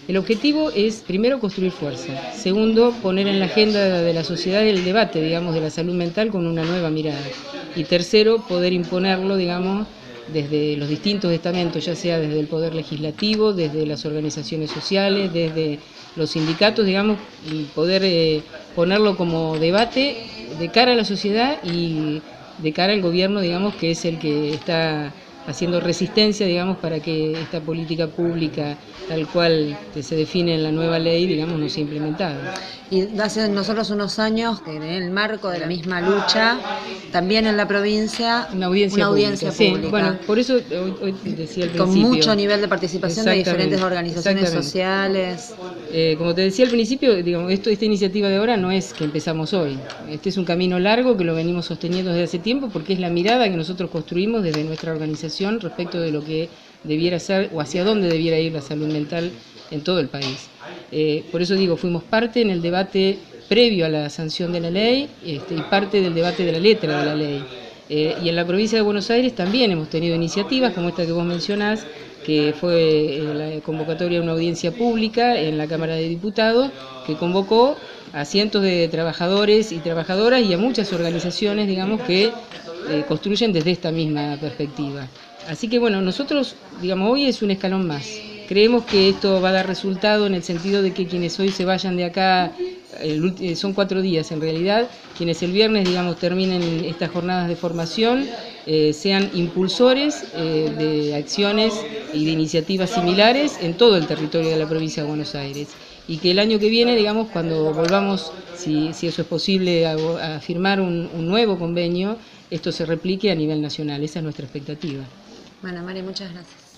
El objetivo es, primero, construir fuerza. Segundo, poner en la agenda de la sociedad el debate, digamos, de la salud mental con una nueva mirada. Y tercero, poder imponerlo, digamos, desde los distintos estamentos, ya sea desde el Poder Legislativo, desde las organizaciones sociales, desde los sindicatos, digamos, y poder ponerlo como debate de cara a la sociedad y de cara al gobierno, digamos, que es el que está haciendo resistencia, digamos, para que esta política pública, tal cual se define en la nueva ley, digamos, no sea implementada. Y hace nosotros unos años, en el marco de la misma lucha, también en la provincia, una audiencia pública. Sí, bueno, por eso hoy decía al principio. Con mucho nivel de participación de diferentes organizaciones sociales. Como te decía al principio, digamos, esta iniciativa de ahora no es que empezamos hoy. Este es un camino largo que lo venimos sosteniendo desde hace tiempo porque es la mirada que nosotros construimos desde nuestra organización respecto de lo que debiera ser o hacia dónde debiera ir la salud mental en todo el país. Por eso digo, fuimos parte en el debate previo a la sanción de la ley y parte del debate de la letra de la ley. Y en la provincia de Buenos Aires también hemos tenido iniciativas como esta que vos mencionás, que fue la convocatoria de una audiencia pública en la Cámara de Diputados, que convocó a cientos de trabajadores y trabajadoras y a muchas organizaciones, digamos, que construyen desde esta misma perspectiva. Así que bueno, nosotros, digamos, hoy es un escalón más. Creemos que esto va a dar resultado en el sentido de que quienes hoy se vayan de acá, son 4 días en realidad, quienes el viernes, digamos, terminen estas jornadas de formación, sean impulsores de acciones y de iniciativas similares en todo el territorio de la provincia de Buenos Aires. Y que el año que viene, digamos, cuando volvamos, si eso es posible, a firmar un nuevo convenio, esto se replique a nivel nacional. Esa es nuestra expectativa. Bueno, Mari, muchas gracias.